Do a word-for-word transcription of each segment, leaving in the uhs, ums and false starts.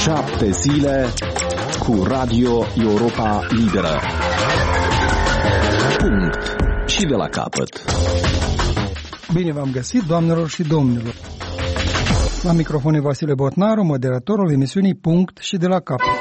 Șapte zile cu Radio Europa Liberă. Punct. Și de la capăt. Bine v-am găsit, doamnelor și domnilor. La microfon e Vasile Botnaru, moderatorul emisiunii Punct și de la capăt.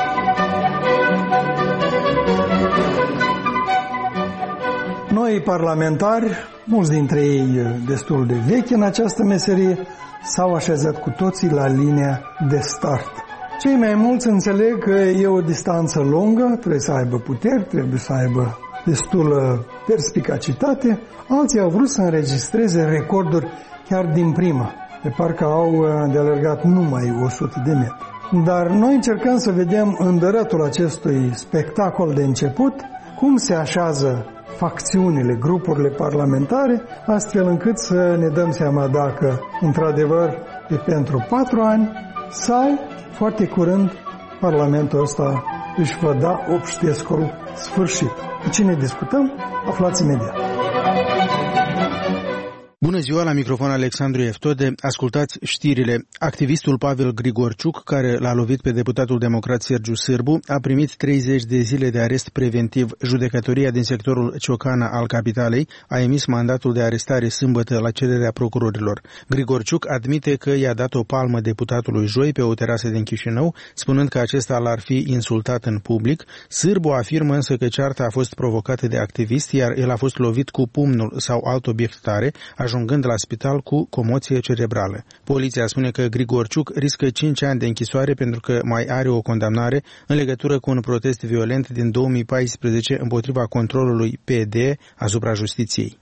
Noi parlamentari, mulți dintre ei destul de vechi în această meserie, s-au așezat cu toții la linia de start. Cei mai mulți înțeleg că e o distanță lungă, trebuie să aibă puteri, trebuie să aibă destulă perspicacitate. Alții au vrut să înregistreze recorduri chiar din prima, de parcă au de alergat numai o sută de metri. Dar noi încercăm să vedem în dărătul acestui spectacol de început cum se așează facțiunile, grupurile parlamentare, astfel încât să ne dăm seama dacă, într-adevăr, e pentru patru ani sau, foarte curând, Parlamentul ăsta își va da obștescul sfârșit. Cu cine discutăm? Aflați imediat. Bună ziua, la microfon Alexandru Eftode. Ascultați știrile. Activistul Pavel Grigorciuc, care l-a lovit pe deputatul democrat Sergiu Sârbu, a primit treizeci de zile de arest preventiv. Judecătoria din sectorul Ciocana al capitalei a emis mandatul de arestare sâmbătă la cererea procurorilor. Grigorciuc admite că i-a dat o palmă deputatului joi pe o terasă din Chișinău, spunând că acesta l-ar fi insultat în public. Sârbu afirmă însă că cearta a fost provocată de activist, iar el a fost lovit cu pumnul sau alt obiect tare, ajungând la spital cu comoție cerebrală. Poliția spune că Grigorciuc riscă cinci ani de închisoare pentru că mai are o condamnare în legătură cu un protest violent din două mii paisprezece împotriva controlului P D asupra justiției.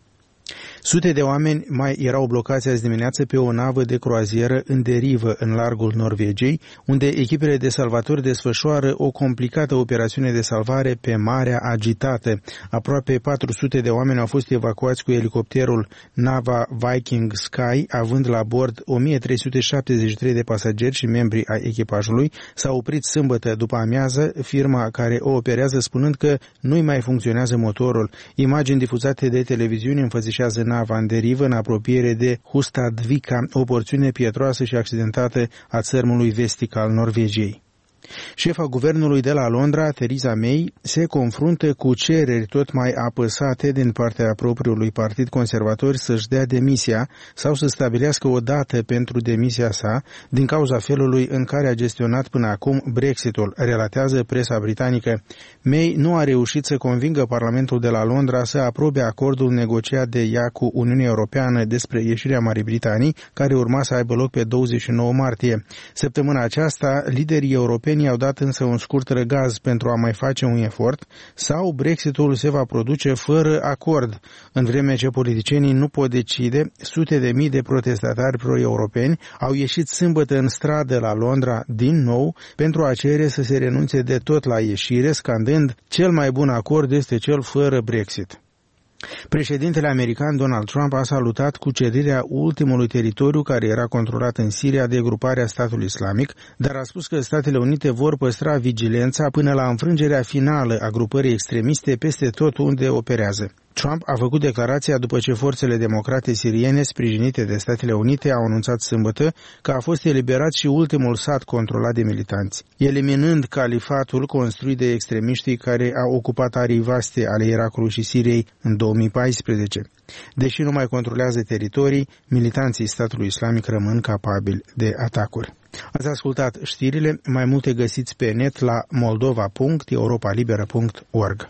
Sute de oameni mai erau blocați azi dimineață pe o navă de croazieră în derivă în largul Norvegiei, unde echipele de salvatori desfășoară o complicată operațiune de salvare pe marea agitată. Aproape patru sute de oameni au fost evacuați cu elicopterul Nava Viking Sky, având la bord o mie trei sute șaptezeci și trei de pasageri și membri ai echipajului. S-a oprit sâmbătă după amiază firma care o operează, spunând că nu-i mai funcționează motorul. Imagini difuzate de televiziuni înfățișează nava în derivă în apropiere de Hustadvika, o porțiune pietroasă și accidentată a țărmului vestic al Norvegiei. Șefa guvernului de la Londra, Theresa May, se confruntă cu cereri tot mai apăsate din partea propriului partid conservator să-și dea demisia sau să stabilească o dată pentru demisia sa din cauza felului în care a gestionat până acum Brexitul, relatează presa britanică. May nu a reușit să convingă Parlamentul de la Londra să aprobe acordul negociat de ea cu Uniunea Europeană despre ieșirea Marii Britanii, care urma să aibă loc pe douăzeci și nouă martie. Săptămâna aceasta, liderii europeni au dat însă un scurt răgaz pentru a mai face un efort, sau Brexitul se va produce fără acord. În vreme ce politicienii nu pot decide, sute de mii de protestatari pro-europeni au ieșit sâmbătă în stradă la Londra din nou pentru a cere să se renunțe de tot la ieșire, scandând: cel mai bun acord este cel fără Brexit. Președintele american Donald Trump a salutat cucerirea ultimului teritoriu care era controlat în Siria de gruparea statului islamic, dar a spus că Statele Unite vor păstra vigilența până la înfrângerea finală a grupării extremiste peste tot unde operează. Trump a făcut declarația după ce forțele democrate siriene, sprijinite de Statele Unite, au anunțat sâmbătă că a fost eliberat și ultimul sat controlat de militanți, eliminând califatul construit de extremiștii care au ocupat arii vaste ale Irakului și Siriei în două mii paisprezece. Deși nu mai controlează teritorii, militanții statului islamic rămân capabili de atacuri. Ați ascultat știrile, mai multe găsiți pe net la moldova punct europa liberă punct org.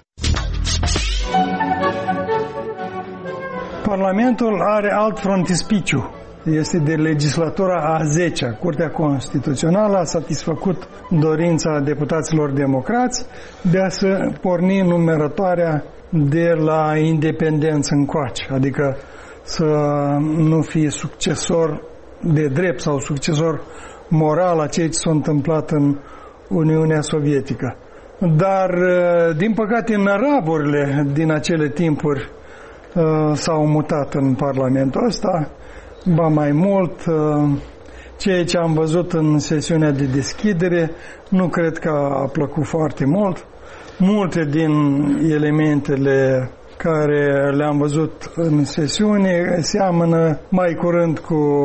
Parlamentul are alt frontispiciu. Este de legislatura a zecea. Curtea Constituțională a satisfăcut dorința deputaților democrați de a se porni numerătoarea de la independență încoace, adică să nu fie succesor de drept sau succesor moral a ceea ce s-a întâmplat în Uniunea Sovietică. Dar, din păcate, năraburile din acele timpuri s-au mutat în Parlamentul ăsta, ba mai mult, ceea ce am văzut în sesiunea de deschidere nu cred că a plăcut foarte mult. Multe din elementele care le-am văzut în sesiune seamănă mai curând cu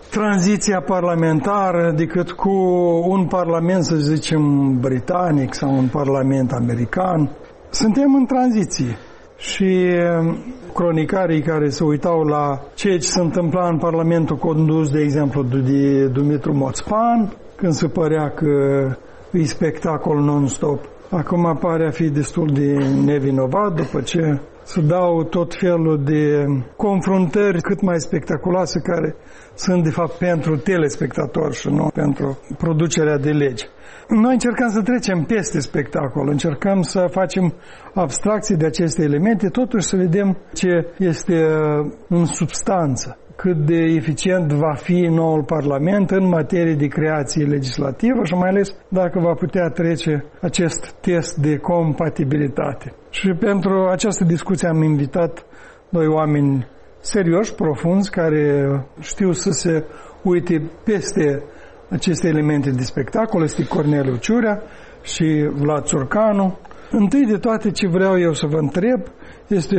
tranziția parlamentară decât cu un parlament, să zicem, britanic sau un parlament american. Suntem în tranziție și cronicarii care se uitau la ceea ce se întâmpla în Parlamentul condus, de exemplu, de Dumitru Moțpan, când se părea că e spectacol non-stop, acum pare a fi destul de nevinovat după ce se dau tot felul de confruntări cât mai spectaculoase care sunt de fapt pentru telespectatori și nu pentru producerea de legi. Noi încercăm să trecem peste spectacol, încercăm să facem abstracție de aceste elemente, totuși să vedem ce este în substanță, cât de eficient va fi noul Parlament în materie de creație legislativă și mai ales dacă va putea trece acest test de compatibilitate. Și pentru această discuție am invitat doi oameni serioși, profunzi, care știu să se uite peste aceste elemente de spectacol. Este Corneliu Ciurea și Vlad Țurcanu. Întâi de toate ce vreau eu să vă întreb este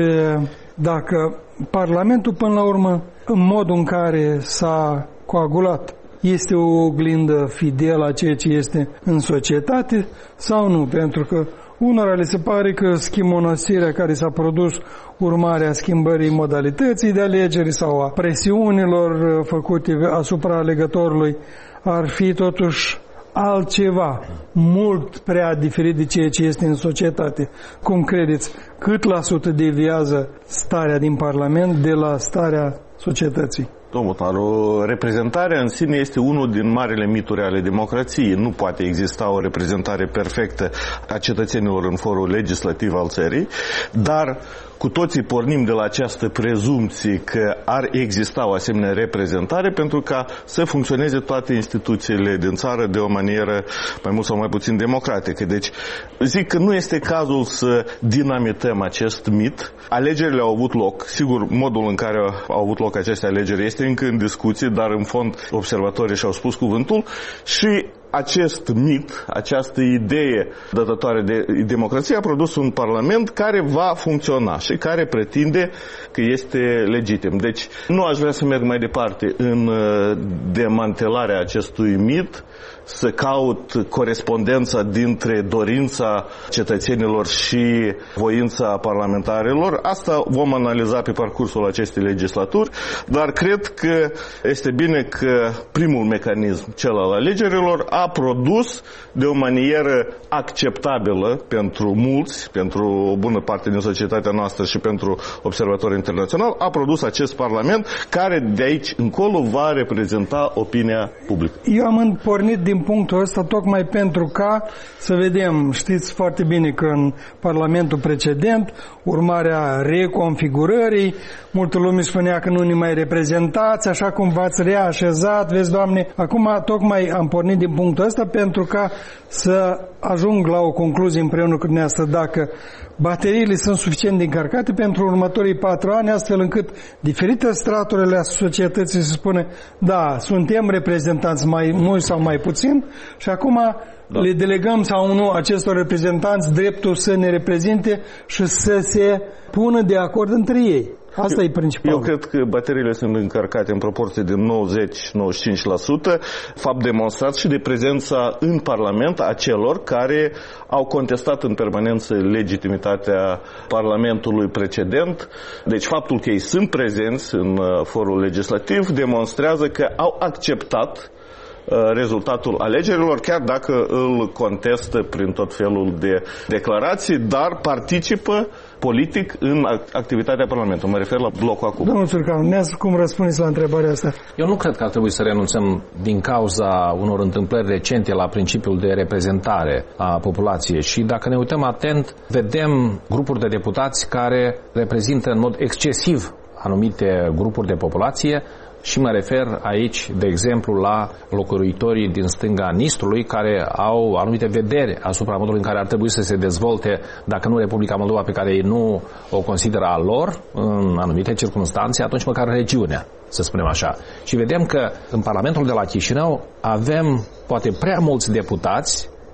dacă Parlamentul până la urmă, în modul în care s-a coagulat, este o oglindă fidelă a ceea ce este în societate sau nu, pentru că unora le se pare că schimonosirea care s-a produs urmarea schimbării modalității de alegeri sau a presiunilor făcute asupra alegătorului ar fi totuși altceva, mult prea diferit de ceea ce este în societate. Cum credeți, cât la sută deviază starea din Parlament de la starea societății? Domnul Taru, reprezentarea în sine este unul din marile mituri ale democrației. Nu poate exista o reprezentare perfectă a cetățenilor în forul legislativ al țării, dar cu toții pornim de la această prezumție că ar exista o asemenea reprezentare pentru ca să funcționeze toate instituțiile din țară de o manieră mai mult sau mai puțin democratică. Deci zic că nu este cazul să dinamităm acest mit. Alegerile au avut loc. Sigur, modul în care au avut loc aceste alegeri este încă în discuție, dar în fond observatorii și-au spus cuvântul și acest mit, această idee dătătoare de democrație a produs un parlament care va funcționa și care pretinde că este legitim. Deci nu aș vrea să merg mai departe în demantelarea acestui mit, să caut corespondența dintre dorința cetățenilor și voința parlamentarilor. Asta vom analiza pe parcursul acestei legislaturi, dar cred că este bine că primul mecanism, cel al alegerilor, a produs de o manieră acceptabilă pentru mulți, pentru o bună parte din societatea noastră și pentru observatori internaționali, a produs acest parlament care de aici încolo va reprezenta opinia publică. Eu am pornit din punctul ăsta tocmai pentru ca să vedem, știți foarte bine că în Parlamentul precedent, urmarea reconfigurării, multă lume spunea că nu ne mai reprezentați, așa cum v-ați reașezat, vezi, Doamne, acum tocmai am pornit din punctul ăsta pentru ca să ajung la o concluzie împreună cu dumneavoastră dacă bateriile sunt suficient de încărcate pentru următorii patru ani, astfel încât diferite straturile ale societății se spune, da, suntem reprezentanți mai mult sau mai puțin și acum da. Le delegăm sau nu acestor reprezentanți dreptul să ne reprezinte și să se pună de acord între ei. Asta eu, e principal. Eu cred că bateriile sunt încărcate în proporție de nouăzeci la nouăzeci și cinci la sută, fapt demonstrat și de prezența în Parlament a celor care au contestat în permanență legitimitatea Parlamentului precedent. Deci faptul că ei sunt prezenți în forul legislativ demonstrează că au acceptat rezultatul alegerilor, chiar dacă îl contestă prin tot felul de declarații, dar participă politic în activitatea Parlamentului. Mă refer la blocul acum. Domnul Țurcanu, ne-ați cum răspundeți la întrebarea asta? Eu nu cred că ar trebui să renunțăm din cauza unor întâmplări recente la principiul de reprezentare a populației și dacă ne uităm atent, vedem grupuri de deputați care reprezintă în mod excesiv anumite grupuri de populație. Și mă refer aici, de exemplu, la locuitorii din stânga Nistrului care au anumite vederi asupra modului în care ar trebui să se dezvolte, dacă nu Republica Moldova pe care ei nu o consideră a lor, în anumite circunstanțe, atunci măcar regiunea, să spunem așa. Și vedem că în Parlamentul de la Chișinău avem poate prea mulți deputați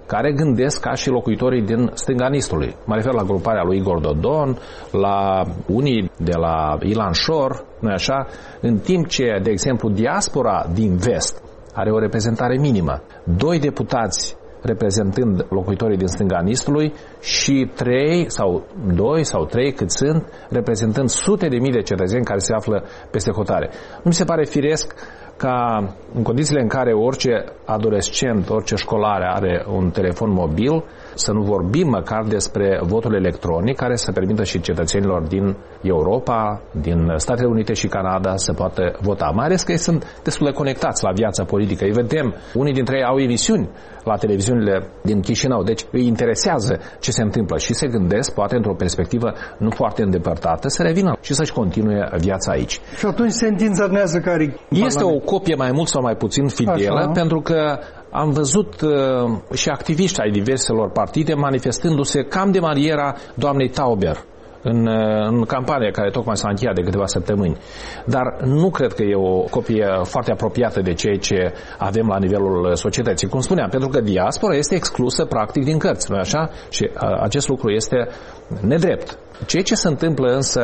care gândesc ca și locuitorii din stânga Nistului. Mă refer la gruparea lui Igor Dodon, la unii de la Ilan Șor, nu-i așa? În timp ce, de exemplu, diaspora din vest are o reprezentare minimă. Doi deputați reprezentând locuitorii din stânga Nistului și trei sau doi sau trei cât sunt, reprezentând sute de mii de cetățeni care se află peste hotare. Nu mi se pare firesc ca în condițiile în care orice adolescent, orice școlar are un telefon mobil, să nu vorbim măcar despre votul electronic care să permită și cetățenilor din Europa, din Statele Unite și Canada să poată vota. Mai ales că ei sunt destul de conectați la viața politică. Îi vedem, unii dintre ei au emisiuni la televiziunile din Chișinău, deci îi interesează ce se întâmplă și se gândesc, poate într-o perspectivă nu foarte îndepărtată, să revină și să-și continue viața aici. Și atunci sentința dumneavoastră care... Este o copie mai mult sau mai puțin fidelă, așa, pentru că am văzut uh, și activiști ai diverselor partide manifestându-se cam de maniera doamnei Tauber în, uh, în campania care tocmai s-a încheiat de câteva săptămâni. Dar nu cred că e o copie foarte apropiată de ceea ce avem la nivelul societății. Cum spuneam, pentru că diaspora este exclusă practic din cărți, nu-i așa? Și uh, acest lucru este nedrept. Ceea ce se întâmplă însă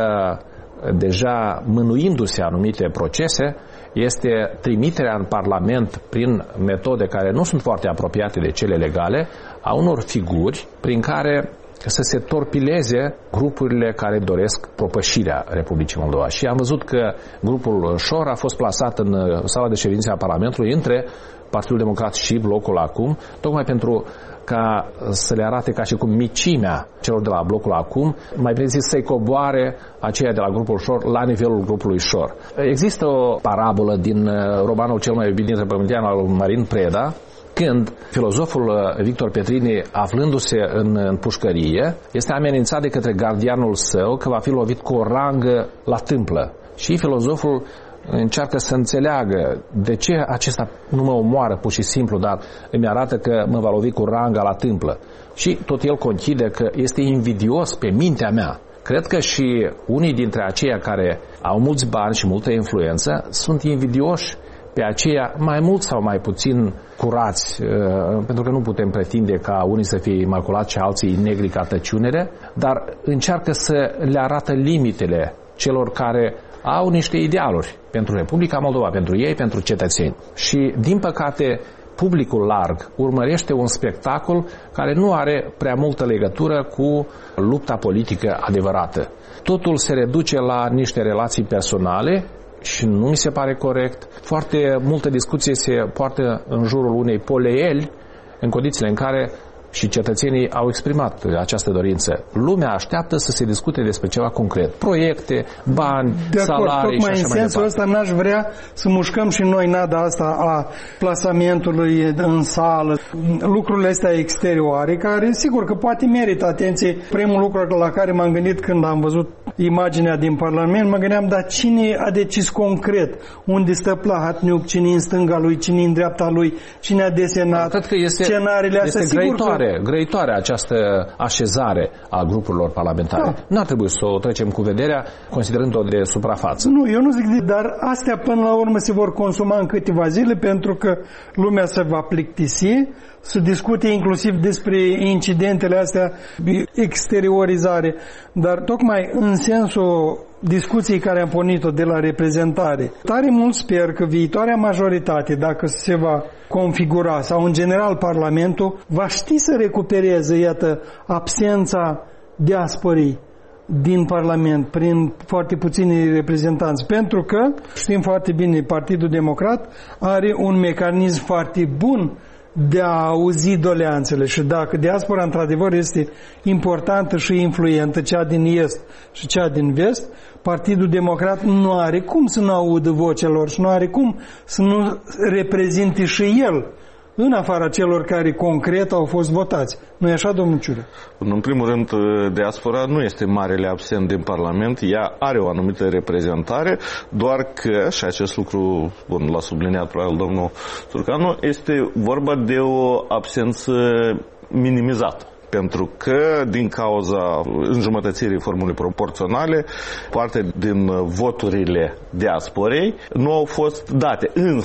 deja mânuindu-se anumite procese este trimiterea în Parlament prin metode care nu sunt foarte apropiate de cele legale a unor figuri prin care să se torpileze grupurile care doresc propășirea Republicii Moldova. Și am văzut că grupul Șor a fost plasat în sala de ședințe a Parlamentului între Partidul Democrat și Blocul Acum, tocmai pentru ca să le arate ca și cum micimea celor de la Blocul Acum, mai bine zis să-i coboare aceia de la grupul Șor la nivelul grupului Șor. Există o parabolă din romanul cel mai iubit dintre pământean al lui Marin Preda, când filozoful Victor Petrini, aflându-se în, în pușcărie, este amenințat de către gardianul său că va fi lovit cu o rangă la tâmplă. Și filozoful încearcă să înțeleagă de ce acesta nu mă omoară pur și simplu, dar îmi arată că mă va lovi cu ranga la tâmplă. Și tot el conchide că este invidios pe mintea mea. Cred că și unii dintre aceia care au mulți bani și multă influență sunt invidioși pe aceia mai mult sau mai puțin curați, pentru că nu putem pretinde ca unii să fie imaculați și alții negri ca tăciunere, dar încearcă să le arată limitele celor care au niște idealuri pentru Republica Moldova, pentru ei, pentru cetățeni. Și, din păcate, publicul larg urmărește un spectacol care nu are prea multă legătură cu lupta politică adevărată. Totul se reduce la niște relații personale și nu mi se pare corect. Foarte multă discuție se poartă în jurul unei poleieli în condițiile în care și cetățenii au exprimat această dorință. Lumea așteaptă să se discute despre ceva concret. Proiecte, bani, de acord, salarii și așa mai departe. Tocmai în sensul ăsta n-aș vrea să mușcăm și noi nada asta a plasamentului în sală, lucrurile astea exterioare, care sigur că poate merită atenție. Primul lucru la care m-am gândit când am văzut imaginea din Parlament, mă gândeam, dar cine a decis concret? Unde stă Plahatniuc, cine în stânga lui, cine în dreapta lui, cine a desenat Cred că este, scenariile astea? Este grăitoare, că... grăitoare această așezare a grupurilor parlamentare. Da. Nu ar trebui să o trecem cu vederea, considerând-o de suprafață. Nu, eu nu zic, dar astea până la urmă se vor consuma în câteva zile, pentru că lumea se va plictisi să discute inclusiv despre incidentele astea, exteriorizare, dar tocmai în sensul discuției care am pornit-o de la reprezentare. Tare mult sper că viitoarea majoritate, dacă se va configura, sau în general Parlamentul, va ști să recupereze, iată, absența diasporii din Parlament, prin foarte puțini reprezentanți, pentru că, știm foarte bine, Partidul Democrat are un mecanism foarte bun de a auzi doleanțele și dacă diaspora într-adevăr este importantă și influentă, cea din est și cea din vest, Partidul Democrat nu are cum să nu audă vocea lor și nu are cum să nu reprezinte și el în afara celor care concret au fost votați. Nu e așa, domnul Ciură? În primul rând, diaspora nu este marele absent din Parlament, ea are o anumită reprezentare, doar că, și acest lucru, bun, l-a subliniat probabil domnul Turcanu, este vorba de o absență minimizată. Pentru că, din cauza înjumătățirii formulei proporționale, parte din voturile diasporei nu au fost date. Însă,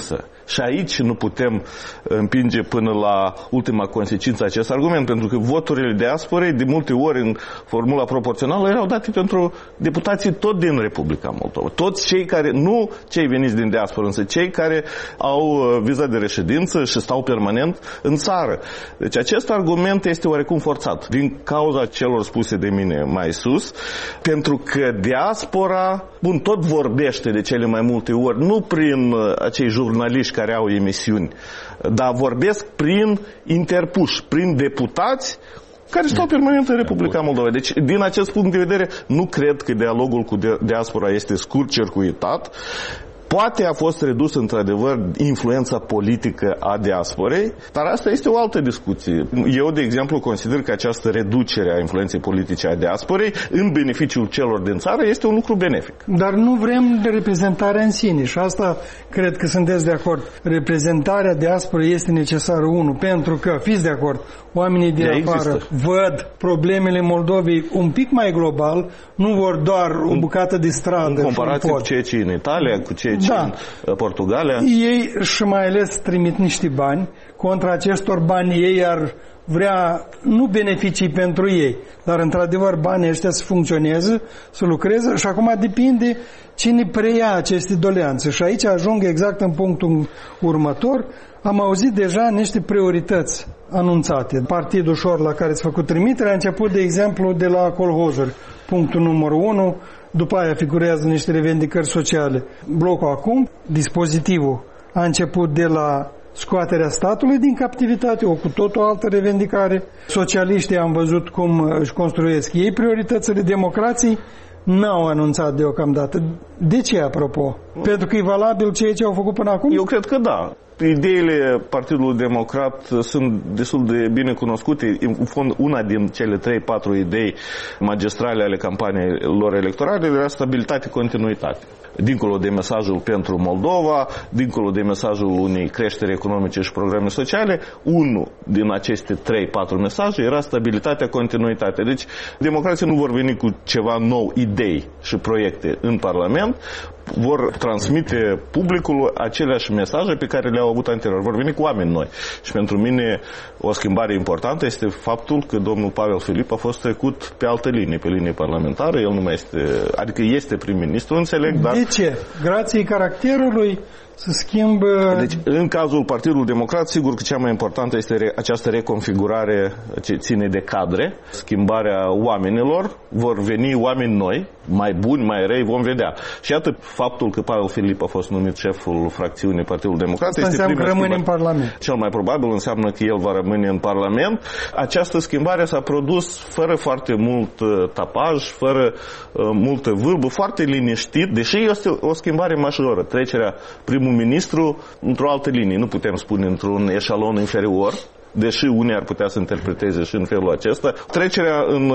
Și aici nu putem împinge până la ultima consecință acest argument, pentru că voturile diasporei, de multe ori în formula proporțională, erau date pentru deputații tot din Republica Moldova. Toți cei care, nu cei veniți din diaspora, însă cei care au viză de reședință și stau permanent în țară. Deci acest argument este oarecum forțat din cauza celor spuse de mine mai sus, pentru că diaspora, bun, tot vorbește de cele mai multe ori, nu prin acei jurnaliști care au emisiuni, dar vorbesc prin interpuși, prin deputați care stau permanent în Republica Moldova. Deci, din acest punct de vedere, nu cred că dialogul cu diaspora este scurt-circuitat. Poate a fost redus, într-adevăr, influența politică a diasporei, dar asta este o altă discuție. Eu, de exemplu, consider că această reducere a influenței politice a diasporei, în beneficiul celor din țară, este un lucru benefic. Dar nu vrem de reprezentarea în sine și asta cred că sunteți de acord. Reprezentarea diasporei este necesară, unu, pentru că, fiți de acord, oamenii din de afară există. văd problemele Moldovei un pic mai global, nu vor doar o bucată de stradă. În comparație cu ceea ce în Italia, cu ceea ce da. în Portugalia. Ei și mai ales trimit niște bani, contra acestor bani ei ar vrea nu beneficii pentru ei, dar într-adevăr banii ăștia să funcționeze, să lucreze și acum depinde cine preia aceste doleanțe. Și aici ajung exact în punctul următor. Am auzit deja niște priorități anunțate. Partidul ușor la care ați făcut trimitere a început, de exemplu, de la colhozuri, punctul numărul unu, după aia figurează niște revendicări sociale. Blocul acum, dispozitivul, a început de la scoaterea statului din captivitate, o cu tot o altă revendicare. Socialiștii am văzut cum își construiesc ei prioritățile, democrații n-au anunțat deocamdată. De ce, apropo? Pentru că e valabil ceea ce au făcut până acum? Eu cred că da. Ideile Partidului Democrat sunt destul de bine cunoscute. În fond, una din cele trei patru idei magistrale ale campaniei lor electorale era stabilitate, continuitate. Dincolo de mesajul pentru Moldova, dincolo de mesajul unei creșteri economice și programe sociale, unul din aceste trei patru mesaje era stabilitatea, continuitate. Deci, democrații nu vor veni cu ceva nou, idei și proiecte în Parlament, vor transmite publicului aceleași mesaje pe care le-au avut anterior. Vor veni cu oameni noi. Și pentru mine o schimbare importantă este faptul că domnul Pavel Filip a fost trecut pe altă linie, pe linie parlamentară. El nu mai este, adică este prim-ministru, înțeleg, dar... De ce? Grație caracterului se schimbă... Deci, în cazul Partidului Democrat, sigur că cea mai importantă este re- această reconfigurare ce ține de cadre, schimbarea oamenilor, vor veni oameni noi, mai buni, mai răi, vom vedea. Și iată faptul că Pavel Filip a fost numit șeful fracțiunii Partidului Democrat. Asta este înseamnă că rămâne în Parlament. Cel mai probabil înseamnă că el va rămâne în Parlament. Această schimbare s-a produs fără foarte mult uh, tapaj, fără uh, multă vârbă, foarte liniștit, deși este o schimbare majoră. Trecerea primul ministru într-o altă linie, nu putem spune într-un eșalon inferior, deși unii ar putea să interpreteze și în felul acesta, trecerea în,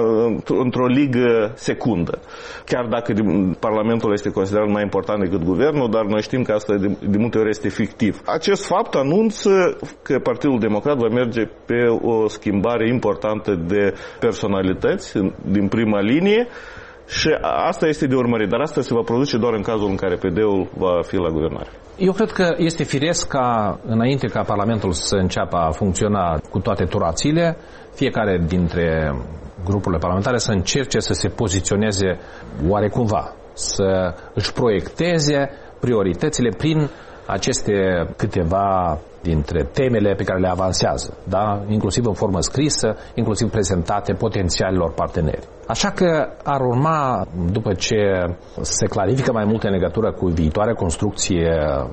într-o ligă secundă. Chiar dacă Parlamentul este considerat mai important decât guvernul, dar noi știm că asta de, de multe ori este fictiv. Acest fapt anunță că Partidul Democrat va merge pe o schimbare importantă de personalități din prima linie. Și asta este de urmărit, dar asta se va produce doar în cazul în care P D-ul va fi la guvernare. Eu cred că este firesc ca, înainte ca Parlamentul să înceapă a funcționa cu toate turațiile, fiecare dintre grupurile parlamentare să încerce să se poziționeze oarecumva, să își proiecteze prioritățile prin aceste câteva dintre temele pe care le avansează, da? Inclusiv în formă scrisă, inclusiv prezentate potențialilor parteneri. Așa că ar urma, după ce se clarifică mai multe în legătură cu viitoarea construcție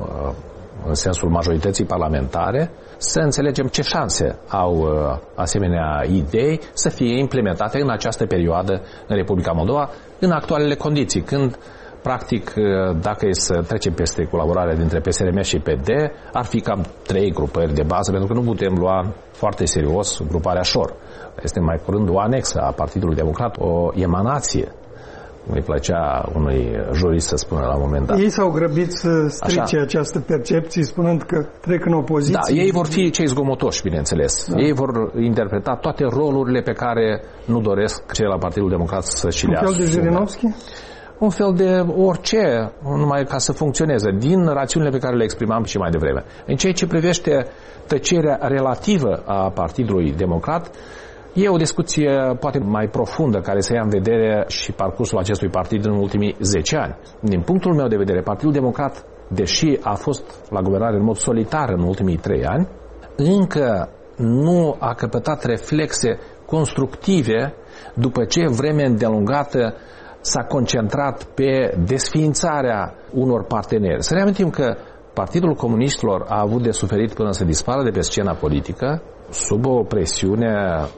în sensul majorității parlamentare, să înțelegem ce șanse au asemenea idei să fie implementate în această perioadă în Republica Moldova, în actualele condiții, când practic, dacă e să trecem peste colaborarea dintre P S R M și P D, ar fi cam trei grupări de bază, pentru că nu putem lua foarte serios gruparea Șor. Este mai curând o anexă a Partidului Democrat, o emanație. Îi plăcea unui jurist să spună la un moment dat. Ei s-au grăbit să strice Așa. această percepție, spunând că trec în opoziție. Da, ei vor fi cei zgomotoși, bineînțeles. Da. Ei vor interpreta toate rolurile pe care nu doresc cei la Partidul Democrat să și le asume. Un fel de Jirinovski? un fel de orice, numai ca să funcționeze, din rațiunile pe care le exprimam și mai devreme. În ceea ce privește tăcerea relativă a Partidului Democrat, e o discuție poate mai profundă care să ia în vedere și parcursul acestui partid în ultimii zece ani. Din punctul meu de vedere, Partidul Democrat, deși a fost la guvernare în mod solitar în ultimii trei ani, încă nu a căpătat reflexe constructive după ce vreme îndelungată s-a concentrat pe desființarea unor parteneri. Să reamintim că Partidul Comuniștilor a avut de suferit până să dispară de pe scena politică sub o presiune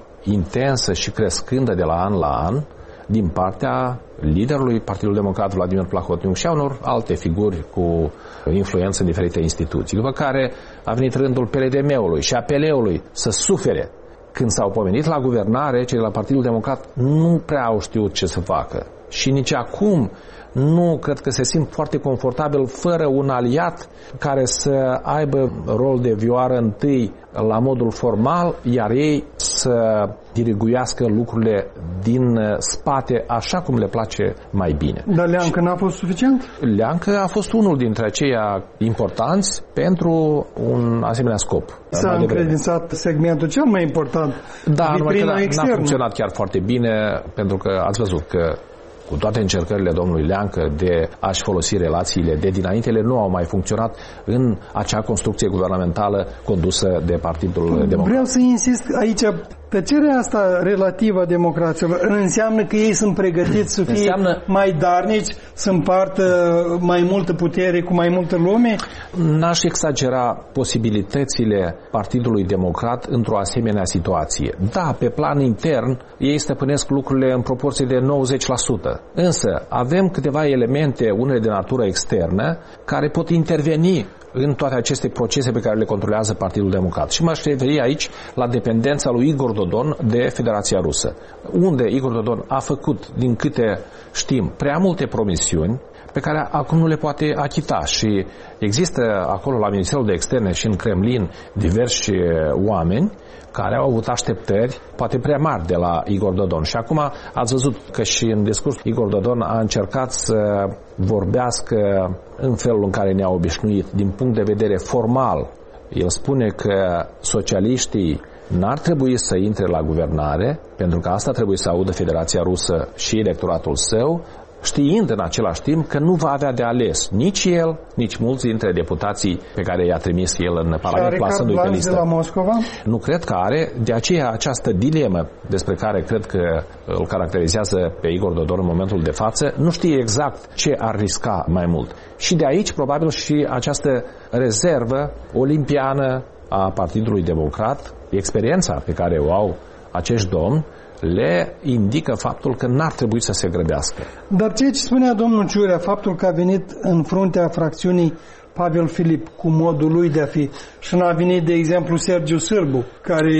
intensă și crescândă de la an la an din partea liderului Partidului Democrat Vladimir Plahotniuc și a unor alte figuri cu influență în diferite instituții. După care a venit rândul P L D M-ului și a P L-ului să sufere. Când s-au pomenit la guvernare, cei de la Partidul Democrat nu prea au știut ce să facă. Și nici acum nu cred că se simt foarte confortabil fără un aliat care să aibă rol de vioară întâi la modul formal, iar ei să diriguiască lucrurile din spate așa cum le place mai bine. Dar Leancă n-a fost suficient? Leancă a fost unul dintre aceia importanți pentru un asemenea scop. S-a încredințat segmentul cel mai important, da, numai că externă. N-a funcționat chiar foarte bine, pentru că ați văzut că cu toate încercările domnului Leancă de a-și folosi relațiile de dinaintele, nu au mai funcționat în acea construcție guvernamentală condusă de Partidul Democrat. Vreau să insist aici, tăcerea asta relativă a democraților înseamnă că ei sunt pregătiți să fie înseamnă... mai darnici, să împartă mai multă putere cu mai multă lume? N-aș exagera posibilitățile Partidului Democrat într-o asemenea situație. Da, pe plan intern, ei stăpânesc lucrurile în proporție de nouăzeci la sută. Însă, avem câteva elemente, unele de natură externă, care pot interveni în toate aceste procese pe care le controlează Partidul Democrat. Și m-aș referi aici la dependența lui Igor Dodon de Federația Rusă, unde Igor Dodon a făcut, din câte știm, prea multe promisiuni pe care acum nu le poate achita și există acolo la Ministerul de Externe și în Kremlin diversi oameni care au avut așteptări poate prea mari de la Igor Dodon. Și acum ați văzut că și în discurs Igor Dodon a încercat să vorbească în felul în care ne-a obișnuit, din punct de vedere formal. El spune că socialiștii n-ar trebui să intre la guvernare, pentru că asta trebuie să audă Federația Rusă și electoratul său, știind în același timp că nu va avea de ales nici el, nici mulți dintre deputații pe care i-a trimis el în Parlament, plasându-i pe listă. La Moscova? Nu cred că are, de aceea această dilemă despre care cred că îl caracterizează pe Igor Dodon în momentul de față, nu știe exact ce ar risca mai mult. Și de aici probabil și această rezervă olimpiană a Partidului Democrat, experiența pe care o au acești domni, le indică faptul că n-ar trebui să se grăbească. Dar ceea ce spunea domnul Ciurea, faptul că a venit în fruntea fracțiunii Pavel Filip cu modul lui de a fi și n-a venit, de exemplu, Sergiu Sârbu, care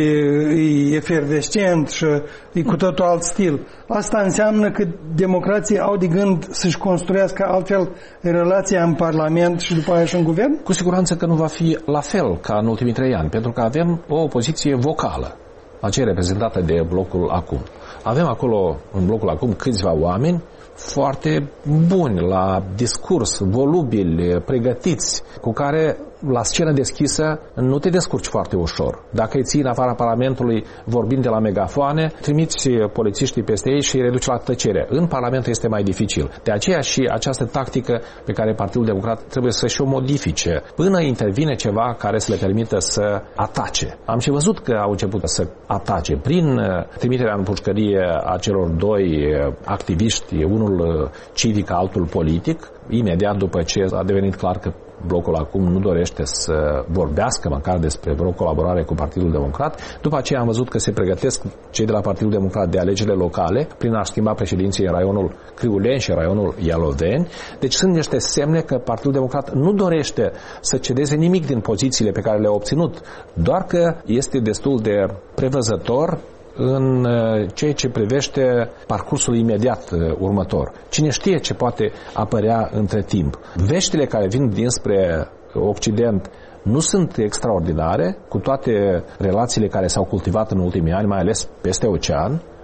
e efervescent și e cu totul alt stil. Asta înseamnă că democrații au de gând să-și construiască altfel relația în Parlament și după aia și în guvern? Cu siguranță că nu va fi la fel ca în ultimii trei ani, pentru că avem o opoziție vocală, aceea reprezentată de blocul Acum. Avem acolo, în blocul Acum, câțiva oameni foarte buni la discurs, volubili, pregătiți, cu care la scenă deschisă nu te descurci foarte ușor. Dacă îi ții în afara Parlamentului vorbind de la megafoane, trimiți polițiștii peste ei și îi reduci la tăcere. În Parlament este mai dificil. De aceea și această tactică pe care Partidul Democrat trebuie să și o modifice până intervine ceva care să le permită să atace. Am și văzut că au început să atace prin trimiterea în pușcărie a celor doi activiști, unul civic, altul politic, imediat după ce a devenit clar că blocul Acum nu dorește să vorbească măcar despre vreo colaborare cu Partidul Democrat. După aceea am văzut că se pregătesc cei de la Partidul Democrat de alegerile locale prin a schimba președinții în raionul Criuleni și în raionul Ialoveni. Deci sunt niște semne că Partidul Democrat nu dorește să cedeze nimic din pozițiile pe care le-a obținut, doar că este destul de prevăzător în ceea ce privește parcursul imediat următor. Cine știe ce poate apărea între timp. Veștile care vin dinspre Occident nu sunt extraordinare, cu toate relațiile care s-au cultivat în ultimii ani, mai ales peste ocean.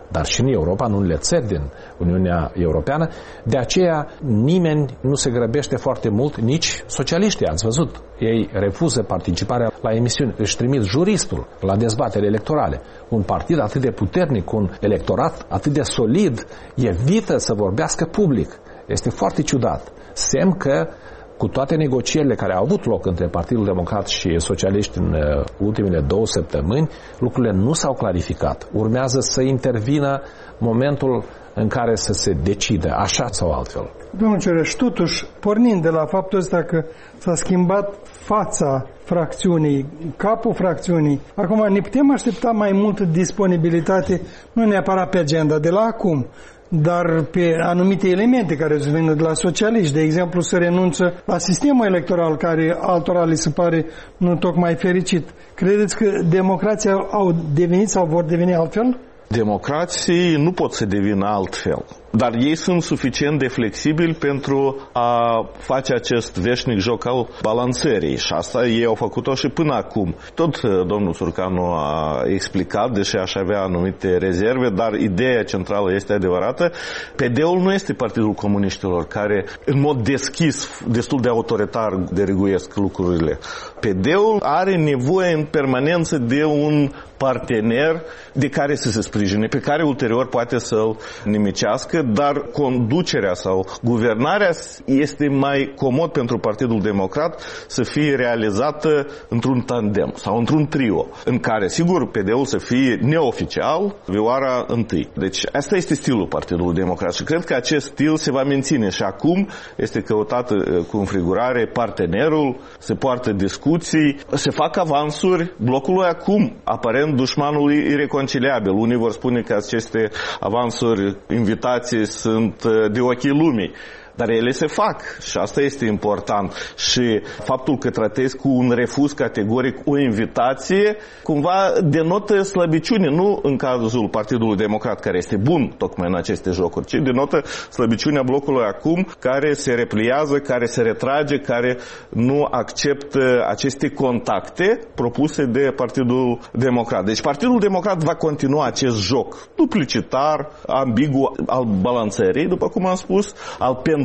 dar și în Europa, în unele țări din Uniunea Europeană. De aceea nimeni nu se grăbește foarte mult, nici socialiștii, ați văzut. Ei refuză participarea la emisiuni, își trimit juristul la dezbatere electorale. Un partid atât de puternic, un electorat atât de solid, evită să vorbească public. Este foarte ciudat. Semn că cu toate negocierile care au avut loc între Partidul Democrat și socialiști în ultimele două săptămâni, lucrurile nu s-au clarificat. Urmează să intervină momentul în care să se decide, așa sau altfel. Domnul Ciureș, totuși, pornind de la faptul ăsta că s-a schimbat fața fracțiunii, capul fracțiunii, acum ne putem aștepta mai multă disponibilitate, nu neapărat pe agenda de la acum, dar pe anumite elemente care se vin de la socialiști, de exemplu, să renunță la sistemul electoral care altora li se pare nu tocmai fericit. Credeți că democrația au devenit sau vor deveni altfel? Democrații nu pot să devină altfel, dar ei sunt suficient de flexibili pentru a face acest veșnic joc al balanțării și asta ei au făcut-o și până acum. Tot domnul Țurcanu a explicat, deși aș avea anumite rezerve, dar ideea centrală este adevărată. P D-ul nu este Partidul Comuniștilor, care în mod deschis, destul de autoritar, deriguiesc lucrurile. P D-ul are nevoie în permanență de un partener de care să se sprijine, pe care ulterior poate să-l nimicească, dar conducerea sau guvernarea este mai comod pentru Partidul Democrat să fie realizată într-un tandem sau într-un trio, în care, sigur, P D-ul să fie neoficial, vioara întâi. Deci, asta este stilul Partidului Democrat și cred că acest stil se va menține și acum este căutat cu înfrigurare partenerul, se poartă discuții, se fac avansuri. Blocul acum, aparent, dușmanul ireconciliabil. Unii vor spune că aceste avansuri, invitații sunt de ochii lumii. Dar ele se fac și asta este important. Și faptul că tratezi cu un refuz categoric o invitație, cumva denotă slăbiciune, nu în cazul Partidului Democrat, care este bun tocmai în aceste jocuri, ci denotă slăbiciunea blocului acum, care se repliază, care se retrage, care nu acceptă aceste contacte propuse de Partidul Democrat. Deci Partidul Democrat va continua acest joc duplicitar, ambigu al balanțării, după cum am spus, al pendulării.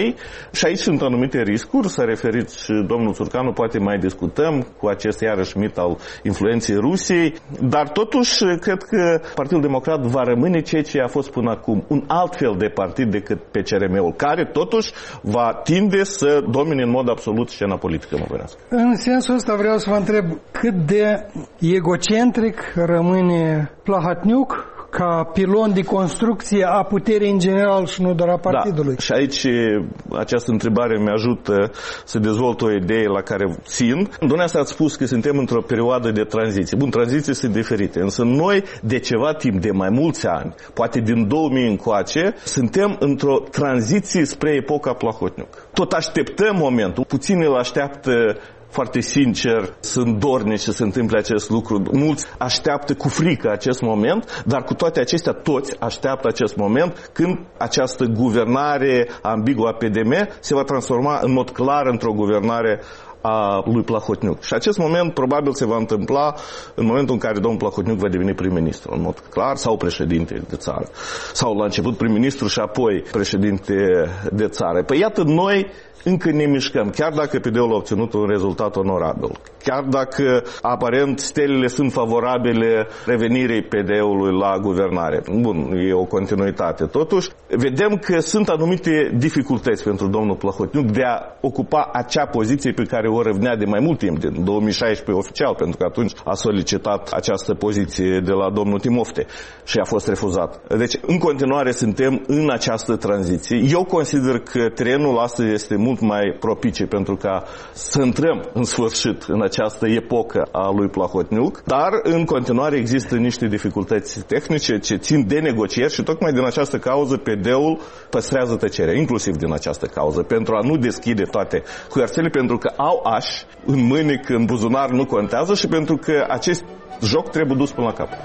Și aici sunt anumite riscuri, s-a referit și domnul Țurcanu, poate mai discutăm cu acest iarăși mit al influenței Rusiei, dar totuși cred că Partidul Democrat va rămâne ceea ce a fost până acum, un alt fel de partid decât P C R M-ul, care totuși va tinde să domine în mod absolut scena politică moldovenească. În sensul ăsta vreau să vă întreb cât de egocentric rămâne Plahotniuc ca pilon de construcție a puterii în general și nu doar a partidului. Da, și aici această întrebare mi ajută să dezvolt o idee la care țin. Dumneavoastră ați spus că suntem într-o perioadă de tranziție. Bun, tranziții sunt diferite, însă noi de ceva timp, de mai mulți ani, poate din două mii încoace, suntem într-o tranziție spre epoca Plahotniuc. Tot așteptăm momentul, puțini îl așteaptă foarte sincer, sunt dornici să se întâmple acest lucru. Mulți așteaptă cu frică acest moment, dar cu toate acestea toți așteaptă acest moment când această guvernare ambiguă a P D M se va transforma în mod clar într-o guvernare a lui Plahotniuc. Și acest moment probabil se va întâmpla în momentul în care domnul Plahotniuc va deveni prim-ministru, în mod clar, sau președinte de țară. Sau la început prim-ministru și apoi președinte de țară. Păi iată, noi încă ne mișcăm, chiar dacă P D-ul a obținut un rezultat onorabil, chiar dacă aparent stelele sunt favorabile revenirii P D-ului la guvernare. Bun, e o continuitate. Totuși, vedem că sunt anumite dificultăți pentru domnul Plahotniuc de a ocupa acea poziție pe care o răvnea de mai mult timp, din două mii șaisprezece oficial, pentru că atunci a solicitat această poziție de la domnul Timofte și a fost refuzat. Deci, în continuare, suntem în această tranziție. Eu consider că terenul astăzi este mult mai propice pentru ca să intrăm în sfârșit în această epocă a lui Plahotniuc, dar în continuare există niște dificultăți tehnice ce țin de negocieri și tocmai din această cauză P D-ul păstrează tăcerea, inclusiv din această cauză, pentru a nu deschide toate huiarțele, pentru că au ași în mânic, în buzunar nu contează și pentru că acest joc trebuie dus până la capăt.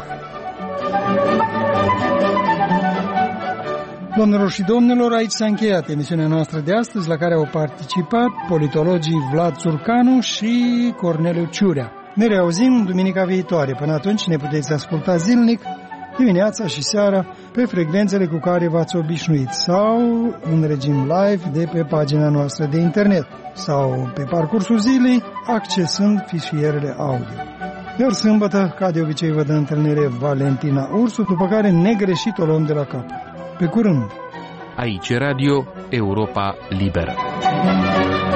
Doamnelor și domnilor, aici s-a încheiat emisiunea noastră de astăzi, la care au participat politologii Vlad Țurcanu și Corneliu Ciurea. Ne reauzim duminica viitoare. Până atunci ne puteți asculta zilnic dimineața și seara pe frecvențele cu care v-ați obișnuit sau în regim live de pe pagina noastră de internet sau pe parcursul zilei accesând fișierele audio. Iar sâmbătă, ca de obicei, vă dă întâlnire Valentina Ursu, după care negreșit o luăm de la cap. Pe curând! Aici Radio Europa Liberă.